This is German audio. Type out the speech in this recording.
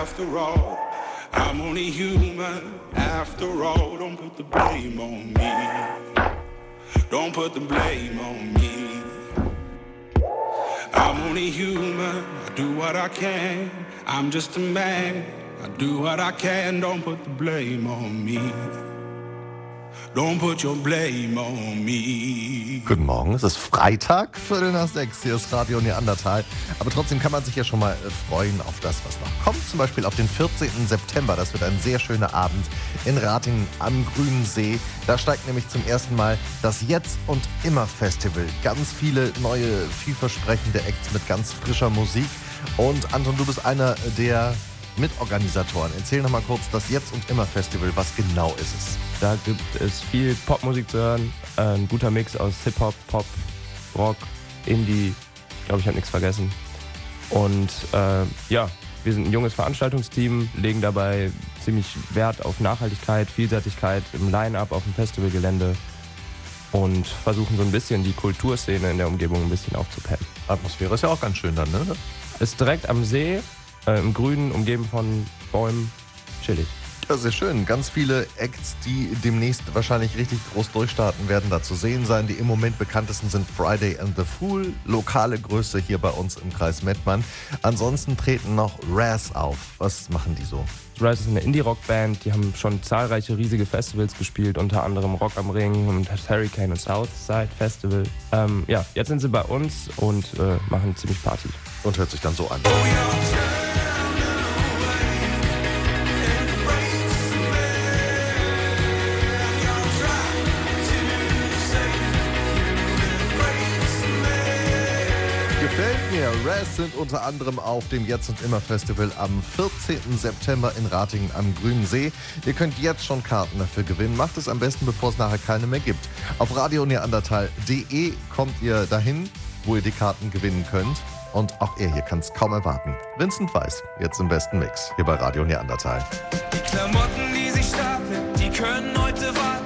after all. I'm only human after all. Don't put the blame on me. Don't put the blame on me. I'm only human, I do what I can. I'm just a man, I do what I can. Don't put the blame on me. Don't put your blame on me. Guten Morgen, es ist Freitag, 5:45. Hier ist Radio Neandertal. Aber trotzdem kann man sich ja schon mal freuen auf das, was noch kommt. Zum Beispiel auf den 14. September. Das wird ein sehr schöner Abend in Ratingen am Grünen See. Da steigt nämlich zum ersten Mal das Jetzt und Immer Festival. Ganz viele neue, vielversprechende Acts mit ganz frischer Musik. Und Anton, du bist einer der Mitorganisatoren. Erzähl noch mal kurz das Jetzt und Immer Festival. Was genau ist es? Da gibt es viel Popmusik zu hören. Ein guter Mix aus Hip-Hop, Pop, Rock, Indie. Ich glaube, ich habe nichts vergessen. Und wir sind ein junges Veranstaltungsteam, legen dabei ziemlich Wert auf Nachhaltigkeit, Vielseitigkeit im Line-Up auf dem Festivalgelände und versuchen so ein bisschen die Kulturszene in der Umgebung ein bisschen aufzupeppen. Atmosphäre ist ja auch ganz schön dann, ne? Ist direkt am See, im Grünen, umgeben von Bäumen, chillig. Ja, sehr schön. Ganz viele Acts, die demnächst wahrscheinlich richtig groß durchstarten, werden da zu sehen sein. Die im Moment bekanntesten sind Friday and the Fool, lokale Größe hier bei uns im Kreis Mettmann. Ansonsten treten noch Raz auf. Was machen die so? Raz ist eine Indie-Rock-Band, die haben schon zahlreiche riesige Festivals gespielt, unter anderem Rock am Ring und das Hurricane und Southside Festival. Jetzt sind sie bei uns und machen ziemlich Party. Und hört sich dann so an. Gefällt mir. Raz sind unter anderem auf dem Jetzt und Immer Festival am 14. September in Ratingen am Grünen See. Ihr könnt jetzt schon Karten dafür gewinnen. Macht es am besten, bevor es nachher keine mehr gibt. Auf radioneandertal.de kommt ihr dahin, wo ihr die Karten gewinnen könnt. Und auch er hier kann es kaum erwarten. Vincent Weiss, jetzt im besten Mix, hier bei Radio Neandertal. Die Klamotten, die sich stapeln, die können heute warten.